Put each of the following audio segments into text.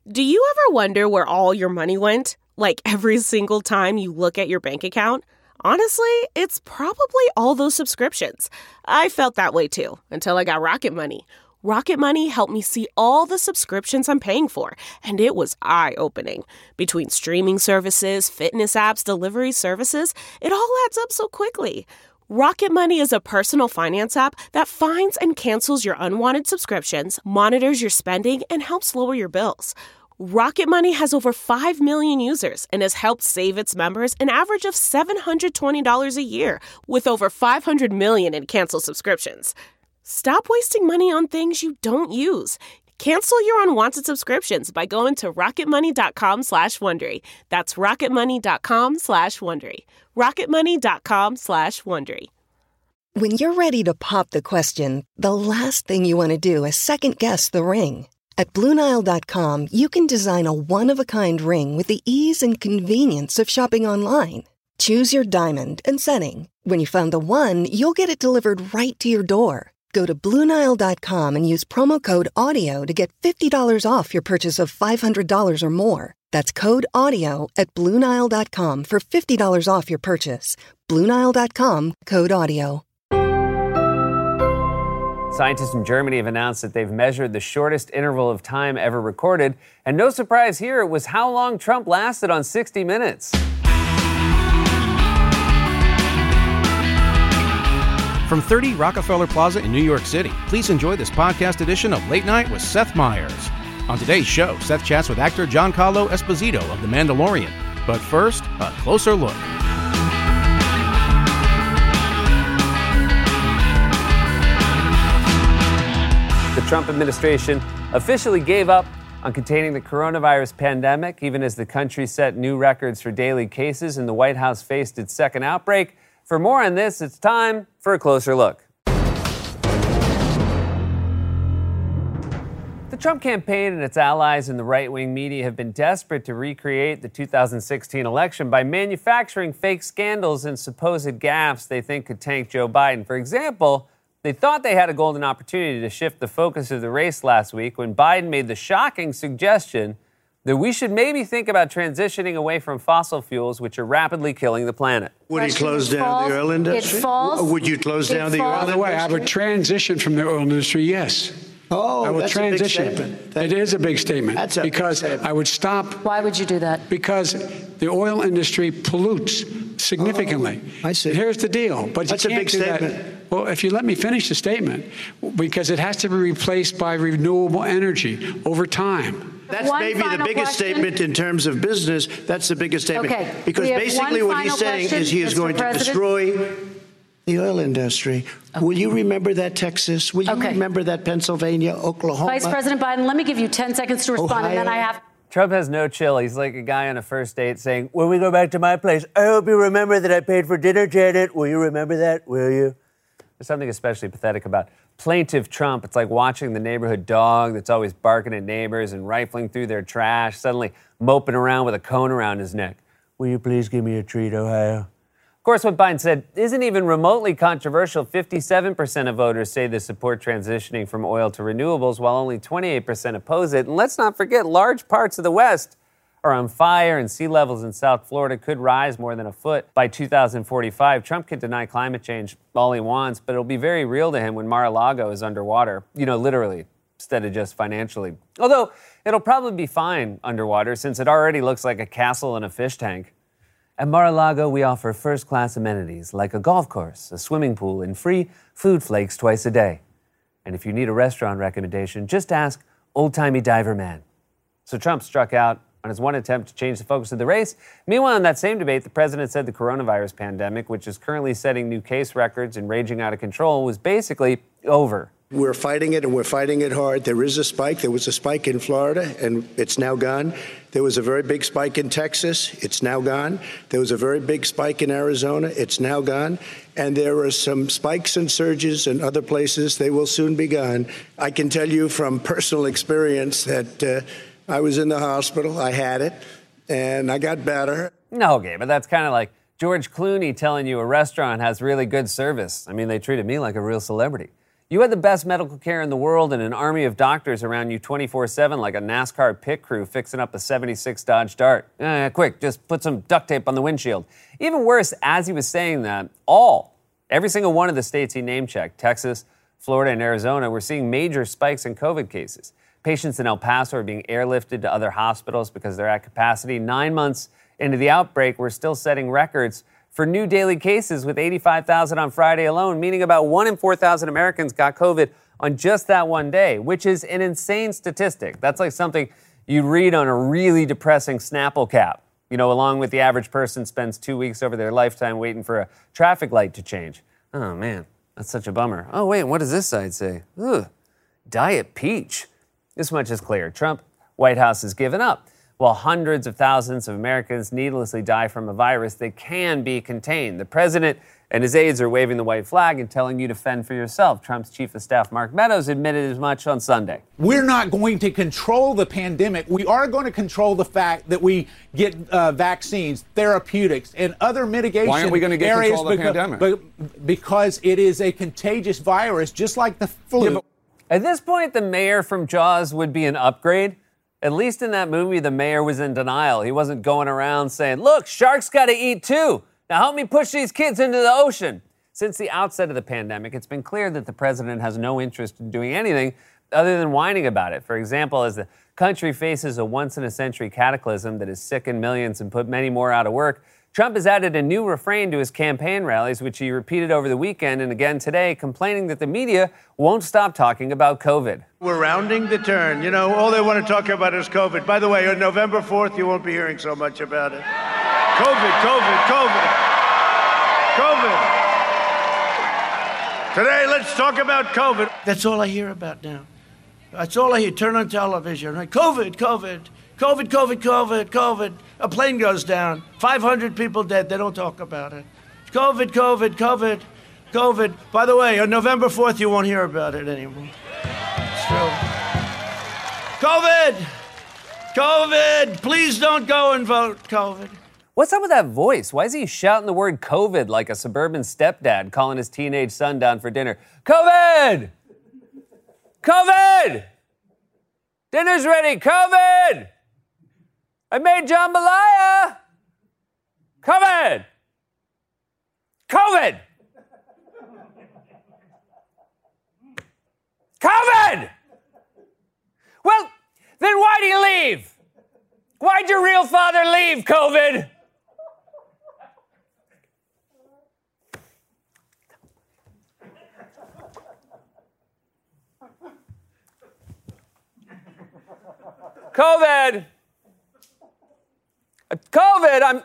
Do you ever wonder where all your money went? Like every single time you look at your bank account? Honestly, it's probably all those subscriptions. I felt that way too, until I got Rocket Money. Rocket Money helped me see all the subscriptions I'm paying for, and it was eye-opening. Between streaming services, fitness apps, delivery services, it all adds up so quickly. Rocket Money is a personal finance app that finds and cancels your unwanted subscriptions, monitors your spending, and helps lower your bills. Rocket Money has over 5 million users and has helped save its members an average of $720 a year, with over 500 million in canceled subscriptions. Stop wasting money on things you don't use. Cancel your unwanted subscriptions by going to rocketmoney.com/Wondery. That's rocketmoney.com/Wondery. rocketmoney.com/Wondery. When you're ready to pop the question, the last thing you want to do is second-guess the ring. At BlueNile.com, you can design a one-of-a-kind ring with the ease and convenience of shopping online. Choose your diamond and setting. When you find the one, you'll get it delivered right to your door. Go to BlueNile.com and use promo code AUDIO to get $50 off your purchase of $500 or more. That's code AUDIO at BlueNile.com for $50 off your purchase. BlueNile.com, code AUDIO. Scientists in Germany have announced that they've measured the shortest interval of time ever recorded. And no surprise here, it was how long Trump lasted on 60 Minutes. From 30 Rockefeller Plaza in New York City, please enjoy this podcast edition of Late Night with Seth Meyers. On today's show, Seth chats with actor Giancarlo Esposito of The Mandalorian. But first, a closer look. The Trump administration officially gave up on containing the coronavirus pandemic, even as the country set new records for daily cases and the White House faced its second outbreak. For more on this, it's time for a closer look. The Trump campaign and its allies in the right-wing media have been desperate to recreate the 2016 election by manufacturing fake scandals and supposed gaffes they think could tank Joe Biden. For example, they thought they had a golden opportunity to shift the focus of the race last week when Biden made the shocking suggestion that we should maybe think about transitioning away from fossil fuels, which are rapidly killing the planet. Would he close down the oil industry? Would you close down the oil industry? By the way, I would transition from the oil industry, yes. Oh, I would that's transition. a big statement. It is a big statement. That's a because big statement. I would stop. Why would you do that? Because the oil industry pollutes significantly. I see. Here's the deal. But That's you a can't big do that. statement. Well, if you let me finish the statement, because it has to be replaced by renewable energy over time. That's maybe the biggest statement in terms of business. That's the biggest statement. Okay. Because basically what he's saying is he is going to destroy the oil industry. Okay. Will you remember that, Texas? Will you remember that, Pennsylvania, Oklahoma? Vice President Biden, let me give you 10 seconds to respond, Ohio. and then I have... Trump has no chill. He's like a guy on a first date saying, when we go back to my place, I hope you remember that I paid for dinner, Janet. Will you remember that? Will you? There's something especially pathetic about plaintive Trump. It's like watching the neighborhood dog that's always barking at neighbors and rifling through their trash, suddenly moping around with a cone around his neck. Will you please give me a treat, Ohio? Of course, what Biden said isn't even remotely controversial. 57% of voters say they support transitioning from oil to renewables, while only 28% oppose it. And let's not forget, large parts of the West are on fire, and sea levels in South Florida could rise more than a foot by 2045. Trump can deny climate change all he wants, but it'll be very real to him when Mar-a-Lago is underwater, literally, instead of just financially. Although, it'll probably be fine underwater, since it already looks like a castle in a fish tank. At Mar-a-Lago, we offer first-class amenities like a golf course, a swimming pool, and free food flakes twice a day. And if you need a restaurant recommendation, just ask Old Timey Diver Man. So Trump struck out on his one attempt to change the focus of the race. Meanwhile, in that same debate, the president said the coronavirus pandemic, which is currently setting new case records and raging out of control, was basically over. We're fighting it, and we're fighting it hard. There is a spike. There was a spike in Florida, and it's now gone. There was a very big spike in Texas. It's now gone. There was a very big spike in Arizona. It's now gone. And there are some spikes and surges in other places. They will soon be gone. I can tell you from personal experience that I was in the hospital. I had it, and I got better. No, okay, but that's kind of like George Clooney telling you a restaurant has really good service. I mean, they treated me like a real celebrity. You had the best medical care in the world and an army of doctors around you 24/7 like a NASCAR pit crew fixing up a 76 Dodge Dart. Quick, just put some duct tape on the windshield. Even worse, as he was saying that, every single one of the states he name-checked, Texas, Florida, and Arizona, were seeing major spikes in COVID cases. Patients in El Paso are being airlifted to other hospitals because they're at capacity. 9 months into the outbreak, we're still setting records for new daily cases with 85,000 on Friday alone, meaning about 1 in 4,000 Americans got COVID on just that one day, which is an insane statistic. That's like something you'd read on a really depressing Snapple cap. You know, along with the average person spends 2 weeks over their lifetime waiting for a traffic light to change. Oh, man, that's such a bummer. Oh, wait, what does this side say? Diet peach. This much is clear. Trump, White House has given up. While hundreds of thousands of Americans needlessly die from a virus that can be contained. The president and his aides are waving the white flag and telling you to fend for yourself. Trump's chief of staff, Mark Meadows, admitted as much on Sunday. We're not going to control the pandemic. We are going to control the fact that we get vaccines, therapeutics, and other mitigation areas. Why aren't we going to get control of the pandemic? Because it is a contagious virus, just like the flu. Yeah, at this point, the mayor from Jaws would be an upgrade. At least in that movie, the mayor was in denial. He wasn't going around saying, look, sharks got to eat too. Now help me push these kids into the ocean. Since the outset of the pandemic, it's been clear that the president has no interest in doing anything other than whining about it. For example, as the country faces a once-in-a-century cataclysm that has sickened millions and put many more out of work, Trump has added a new refrain to his campaign rallies, which he repeated over the weekend and again today, complaining that the media won't stop talking about COVID. We're rounding the turn. You know, all they want to talk about is COVID. By the way, on November 4th, you won't be hearing so much about it. COVID, COVID, COVID, COVID. Today, let's talk about COVID. That's all I hear about now. That's all I hear. Turn on television. Right? COVID, COVID. COVID, COVID, COVID, COVID. A plane goes down. 500 people dead. They don't talk about it. COVID, COVID, COVID, COVID. By the way, on November 4th, you won't hear about it anymore. It's true. COVID! COVID! Please don't go and vote. COVID. What's up with that voice? Why is he shouting the word COVID like a suburban stepdad calling his teenage son down for dinner? COVID! COVID! Dinner's ready. COVID! I made jambalaya! COVID! COVID! COVID! Well, then why'd he leave? Why'd your real father leave, COVID? COVID! COVID,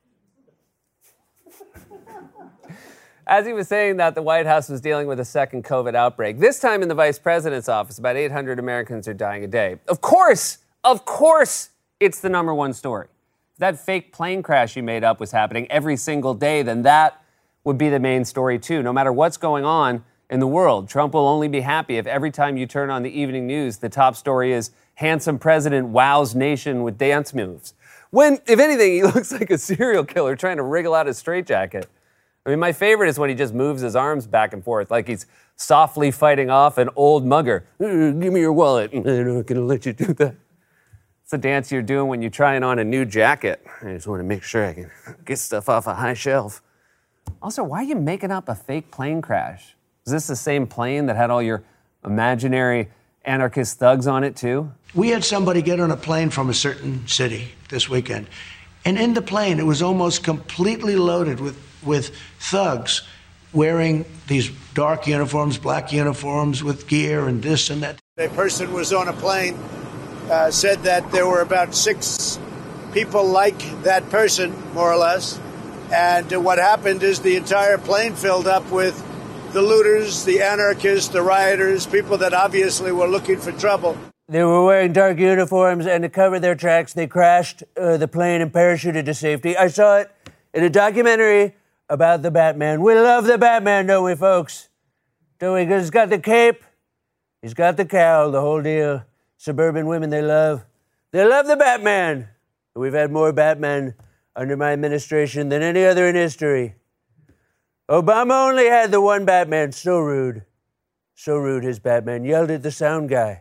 As he was saying that, the White House was dealing with a second COVID outbreak. This time in the vice president's office, about 800 Americans are dying a day. Of course, it's the number one story. If that fake plane crash you made up was happening every single day, then that would be the main story too. No matter what's going on in the world, Trump will only be happy if every time you turn on the evening news, the top story is handsome president wows nation with dance moves. When, if anything, he looks like a serial killer trying to wriggle out his straitjacket. I mean, my favorite is when he just moves his arms back and forth like he's softly fighting off an old mugger. Give me your wallet. I'm not going to let you do that. It's the dance you're doing when you're trying on a new jacket. I just want to make sure I can get stuff off a high shelf. Also, why are you making up a fake plane crash? Is this the same plane that had all your imaginary anarchist thugs on it, too? We had somebody get on a plane from a certain city this weekend, and in the plane, it was almost completely loaded with thugs wearing these dark uniforms, black uniforms with gear and this and that. A person was on a plane, said that there were about 6 people like that person, more or less, and what happened is the entire plane filled up with the looters, the anarchists, the rioters, people that obviously were looking for trouble. They were wearing dark uniforms, and to cover their tracks, they crashed the plane and parachuted to safety. I saw it in a documentary about the Batman. We love the Batman, don't we, folks? Don't we? Because he's got the cape, he's got the cowl, the whole deal. Suburban women, they love the Batman. We've had more Batman under my administration than any other in history. Obama only had the one Batman, so rude. So rude, his Batman yelled at the sound guy.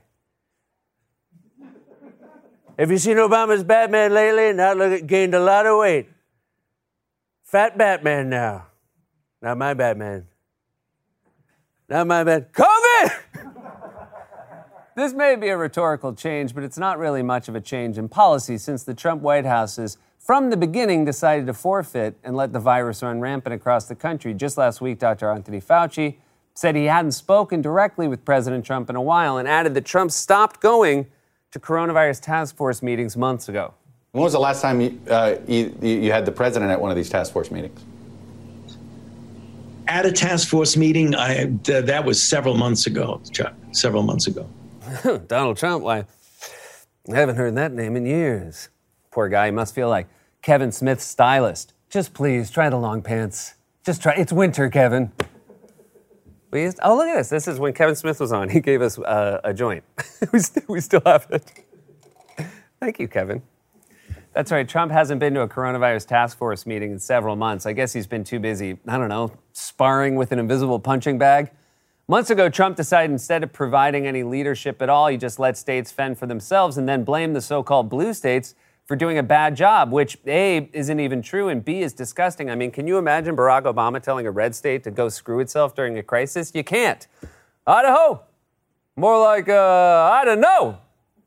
Have you seen Obama's Batman lately? Gained a lot of weight. Fat Batman now. Not my Batman. Not my Batman. COVID! This may be a rhetorical change, but it's not really much of a change in policy since the Trump White House has, from the beginning, decided to forfeit and let the virus run rampant across the country. Just last week, Dr. Anthony Fauci said he hadn't spoken directly with President Trump in a while and added that Trump stopped going to coronavirus task force meetings months ago. When was the last time you had the president at one of these task force meetings? At a task force meeting, that was several months ago, Chuck, several months ago. Donald Trump, why, I haven't heard that name in years. Poor guy, he must feel like Kevin Smith's stylist. Just please, try the long pants. Just try, it's winter, Kevin. Look at this. This is when Kevin Smith was on. He gave us a joint. we still have it. Thank you, Kevin. That's right. Trump hasn't been to a coronavirus task force meeting in several months. I guess he's been too busy, sparring with an invisible punching bag. Months ago, Trump decided instead of providing any leadership at all, he just let states fend for themselves and then blamed the so-called blue states for doing a bad job, which A, isn't even true, and B, is disgusting. I mean, can you imagine Barack Obama telling a red state to go screw itself during a crisis? You can't. Idaho. More like, I don't know.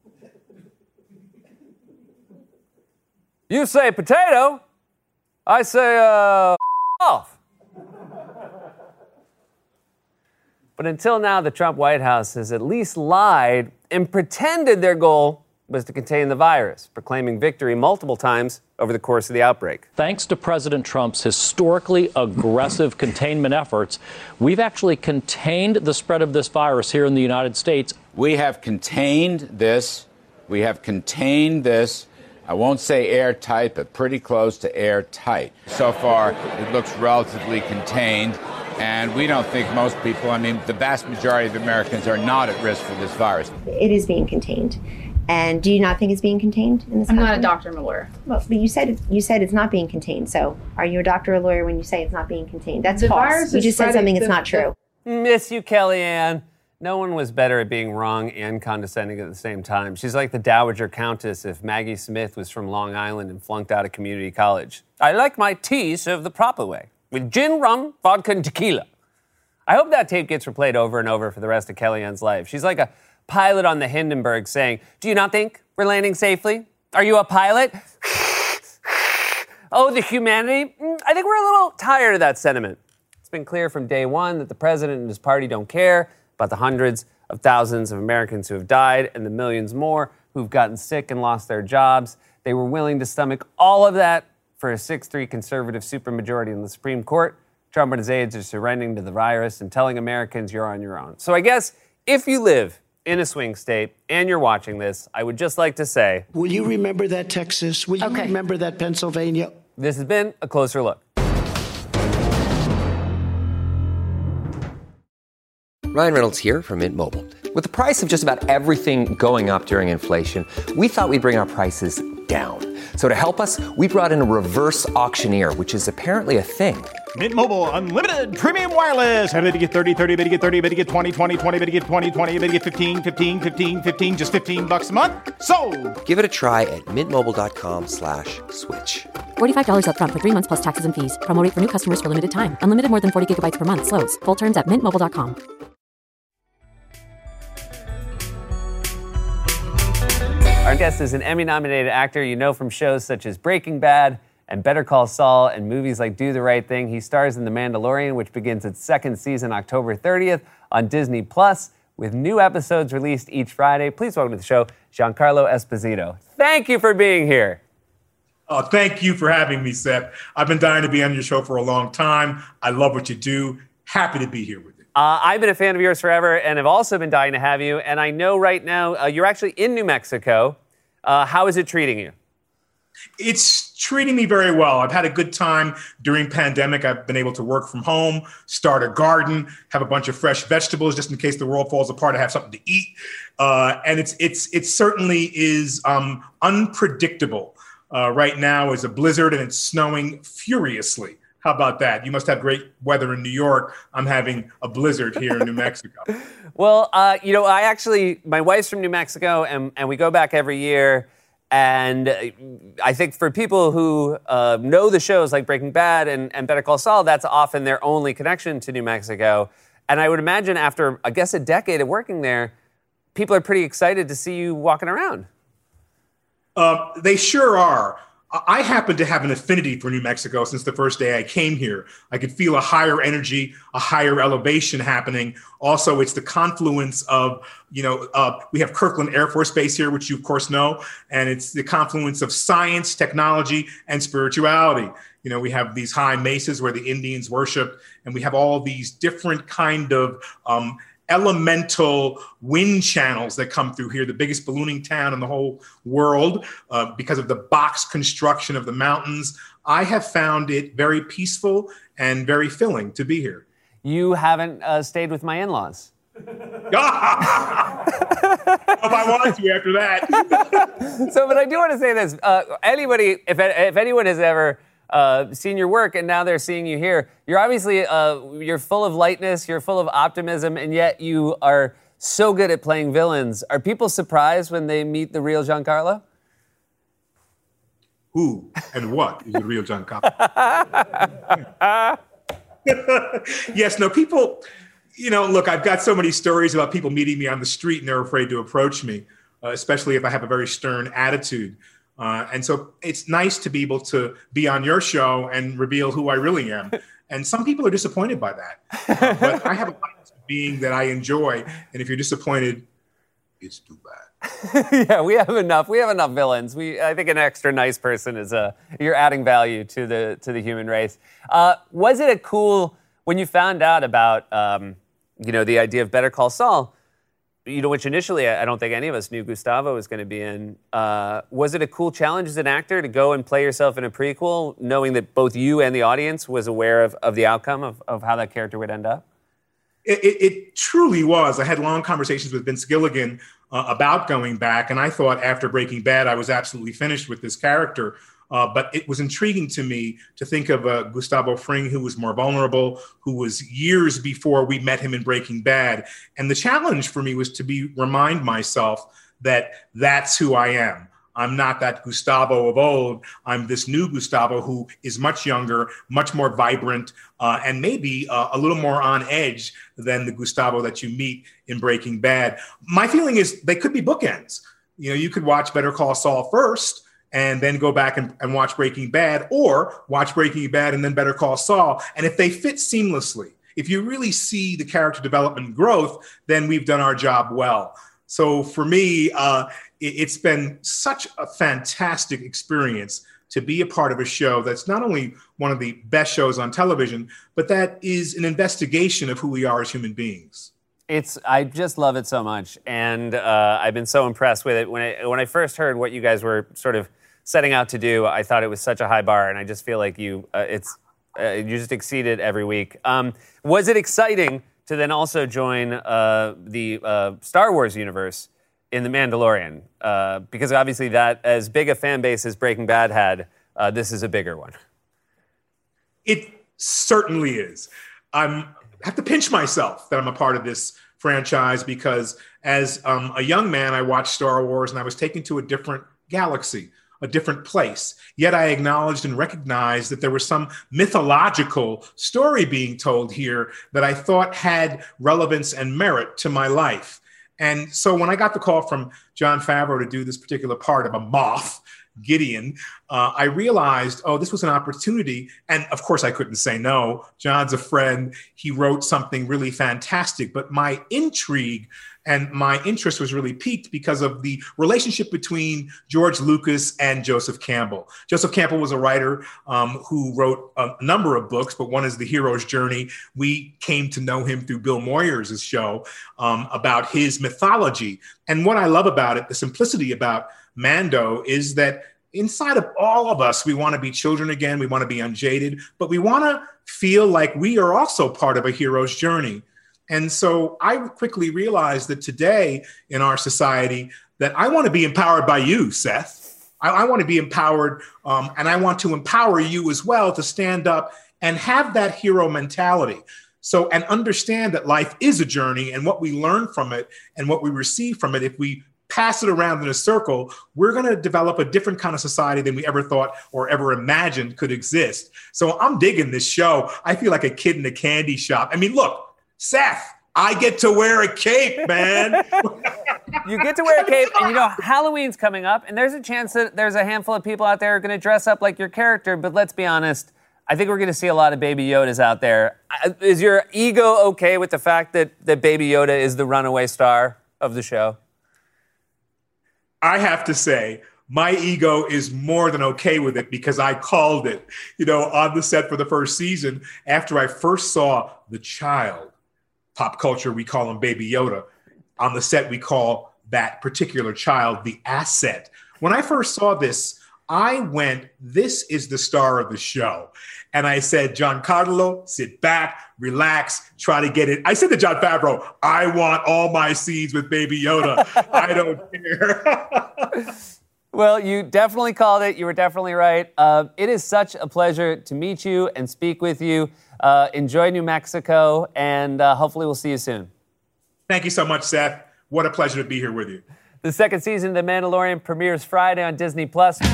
You say potato. I say, off. But until now, the Trump White House has at least lied and pretended their goal was to contain the virus, proclaiming victory multiple times over the course of the outbreak. Thanks to President Trump's historically aggressive containment efforts, we've actually contained the spread of this virus here in the United States. We have contained this. I won't say airtight, but pretty close to airtight. So far, it looks relatively contained. And we don't think most people, the vast majority of Americans are not at risk for this virus. It is being contained. And do you not think it's being contained in this country? I'm not a doctor, I'm a lawyer. Well, but you said it's not being contained. So are you a doctor or a lawyer when you say it's not being contained? That's false. You just said something that's not true. Miss you, Kellyanne. No one was better at being wrong and condescending at the same time. She's like the Dowager Countess if Maggie Smith was from Long Island and flunked out of community college. I like my tea served the proper way, with gin, rum, vodka, and tequila. I hope that tape gets replayed over and over for the rest of Kellyanne's life. She's like a pilot on the Hindenburg saying, do you not think we're landing safely? Are you a pilot? Oh, the humanity? I think we're a little tired of that sentiment. It's been clear from day one that the president and his party don't care about the hundreds of thousands of Americans who have died and the millions more who've gotten sick and lost their jobs. They were willing to stomach all of that for a 6-3 conservative supermajority in the Supreme Court. Trump and his aides are surrendering to the virus and telling Americans you're on your own. So I guess if you live in a swing state and you're watching this, I would just like to say... Will you remember that, Texas? Will you remember that, Pennsylvania? This has been A Closer Look. Ryan Reynolds here from Mint Mobile. With the price of just about everything going up during inflation, we thought we'd bring our prices down. So to help us, we brought in a reverse auctioneer, which is apparently a thing. Mint Mobile Unlimited Premium Wireless. How to get 30, 30, bit to get 30, bit to get 20, 20, 20, bit to get 20, 20, bit to get 15, 15, 15, 15, just $15 a month? Sold! Give it a try at mintmobile.com/switch. $45 up front for 3 months plus taxes and fees. Promo rate for new customers for limited time. Unlimited more than 40 gigabytes per month. Slows full terms at mintmobile.com. Our guest is an Emmy-nominated actor you know from shows such as Breaking Bad and Better Call Saul and movies like Do the Right Thing. He stars in The Mandalorian, which begins its second season October 30th on Disney+, with new episodes released each Friday. Please welcome to the show, Giancarlo Esposito. Thank you for being here. Oh, thank you for having me, Seth. I've been dying to be on your show for a long time. I love what you do. Happy to be here with you. I've been a fan of yours forever and have also been dying to have you. And I know right now you're actually in New Mexico. How is it treating you? It's treating me very well. I've had a good time during pandemic. I've been able to work from home, start a garden, have a bunch of fresh vegetables just in case the world falls apart. I have something to eat. And it certainly is unpredictable. Right now is a blizzard and it's snowing furiously How about that? You must have great weather in New York. I'm having a blizzard here in New Mexico. Well, my wife's from New Mexico, and we go back every year. And I think for people who know the shows like Breaking Bad and Better Call Saul, that's often their only connection to New Mexico. And I would imagine after, I guess, a decade of working there, people are pretty excited to see you walking around. They sure are. I happen to have an affinity for New Mexico since the first day I came here. I could feel a higher energy, a higher elevation happening. Also, it's the confluence of, we have Kirkland Air Force Base here, which you of course know, and it's the confluence of science, technology, and spirituality. We have these high mesas where the Indians worship, and we have all these different kind of elemental wind channels that come through here, the biggest ballooning town in the whole world because of the box construction of the mountains. I have found it very peaceful and very filling to be here. You haven't stayed with my in-laws. If I wanted to after that. But I do want to say this. Anybody, if anyone has ever seen your work and now they're seeing you here, you're obviously, you're full of lightness, you're full of optimism, and yet you are so good at playing villains. Are people surprised when they meet the real Giancarlo? Who and what is the real Giancarlo? Yes, no, people, look, I've got so many stories about people meeting me on the street and they're afraid to approach me, especially if I have a very stern attitude. And so it's nice to be able to be on your show and reveal who I really am. And some people are disappointed by that. But I have a being that I enjoy. And if you're disappointed, it's too bad. Yeah, we have enough. We have enough villains. I think an extra nice person is you're adding value to the human race. Was it when you found out about the idea of Better Call Saul, which initially I don't think any of us knew Gustavo was going to be in. Was it a cool challenge as an actor to go and play yourself in a prequel, knowing that both you and the audience was aware of the outcome of how that character would end up? It truly was. I had long conversations with Vince Gilligan about going back, and I thought after Breaking Bad, I was absolutely finished with this character. But it was intriguing to me to think of Gustavo Fring, who was more vulnerable, who was years before we met him in Breaking Bad. And the challenge for me was to remind myself that that's who I am. I'm not that Gustavo of old. I'm this new Gustavo who is much younger, much more vibrant, and maybe a little more on edge than the Gustavo that you meet in Breaking Bad. My feeling is they could be bookends. You could watch Better Call Saul first, and then go back and watch Breaking Bad, or watch Breaking Bad and then Better Call Saul. And if they fit seamlessly, if you really see the character development and growth, then we've done our job well. So for me, it's been such a fantastic experience to be a part of a show that's not only one of the best shows on television, but that is an investigation of who we are as human beings. I just love it so much, and I've been so impressed with it. When I first heard what you guys were sort of setting out to do, I thought it was such a high bar, and I just feel like you just exceeded every week. Was it exciting to then also join the Star Wars universe in The Mandalorian? Because obviously that, as big a fan base as Breaking Bad had, this is a bigger one. It certainly is. I have to pinch myself that I'm a part of this franchise because as a young man, I watched Star Wars and I was taken to a different galaxy, a different place. Yet I acknowledged and recognized that there was some mythological story being told here that I thought had relevance and merit to my life. And so when I got the call from Jon Favreau to do this particular part of a Moff Gideon, I realized, this was an opportunity. And of course, I couldn't say no. John's a friend. He wrote something really fantastic. But my intrigue and my interest was really piqued because of the relationship between George Lucas and Joseph Campbell. Joseph Campbell was a writer who wrote a number of books, but one is The Hero's Journey. We came to know him through Bill Moyers' show about his mythology. And what I love about it, the simplicity about Mando, is that inside of all of us, we want to be children again. We want to be unjaded, but we want to feel like we are also part of a hero's journey. And so I quickly realized that today in our society that I want to be empowered by you, Seth. I want to be empowered, and I want to empower you as well to stand up and have that hero mentality. So, and understand that life is a journey, and what we learn from it and what we receive from it, if we pass it around in a circle, we're going to develop a different kind of society than we ever thought or ever imagined could exist. So I'm digging this show. I feel like a kid in a candy shop. I mean, look, Seth, I get to wear a cape, man. You get to wear a cape, and Halloween's coming up, and there's a chance that there's a handful of people out there who are going to dress up like your character, but let's be honest, I think we're going to see a lot of Baby Yodas out there. Is your ego okay with the fact that Baby Yoda is the runaway star of the show? I have to say, my ego is more than okay with it because I called it, on the set for the first season. After I first saw the child, pop culture, we call him Baby Yoda. On the set, we call that particular child the asset. When I first saw this, I went, this is the star of the show. And I said, Giancarlo, sit back, relax, try to get it. I said to Jon Favreau, I want all my scenes with Baby Yoda. I don't care. Well, you definitely called it. You were definitely right. It is such a pleasure to meet you and speak with you. Enjoy New Mexico, and hopefully we'll see you soon. Thank you so much, Seth. What a pleasure to be here with you. The second season of The Mandalorian premieres Friday on Disney+.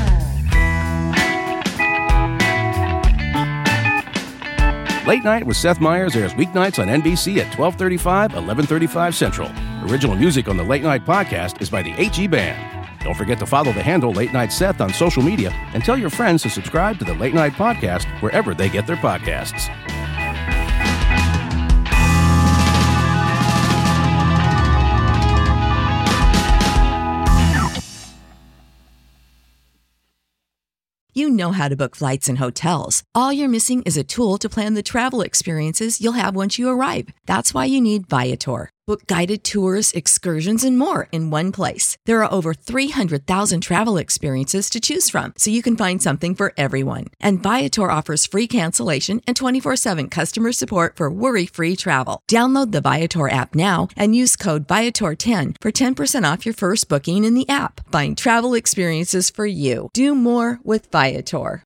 Late Night with Seth Meyers airs weeknights on NBC at 12:35, 11:35 Central. Original music on the Late Night podcast is by the HE Band. Don't forget to follow the handle Late Night Seth on social media and tell your friends to subscribe to the Late Night podcast wherever they get their podcasts. You know how to book flights and hotels. All you're missing is a tool to plan the travel experiences you'll have once you arrive. That's why you need Viator. Book guided tours, excursions, and more in one place. There are over 300,000 travel experiences to choose from, so you can find something for everyone. And Viator offers free cancellation and 24/7 customer support for worry-free travel. Download the Viator app now and use code Viator10 for 10% off your first booking in the app. Find travel experiences for you. Do more with Viator.